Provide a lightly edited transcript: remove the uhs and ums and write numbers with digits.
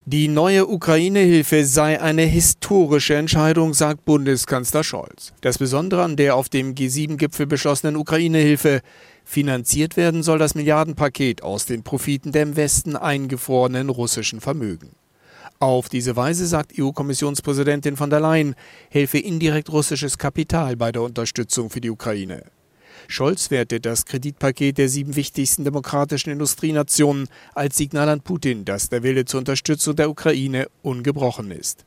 Die neue Ukraine-Hilfe sei eine historische Entscheidung, sagt Bundeskanzler Scholz. Das Besondere an der auf dem G7-Gipfel beschlossenen Ukraine-Hilfe: finanziert werden soll das Milliardenpaket aus den Profiten der im Westen eingefrorenen russischen Vermögen. Auf diese Weise, sagt EU-Kommissionspräsidentin von der Leyen, helfe indirekt russisches Kapital bei der Unterstützung für die Ukraine. Scholz wertet das Kreditpaket der 7 wichtigsten demokratischen Industrienationen als Signal an Putin, dass der Wille zur Unterstützung der Ukraine ungebrochen ist.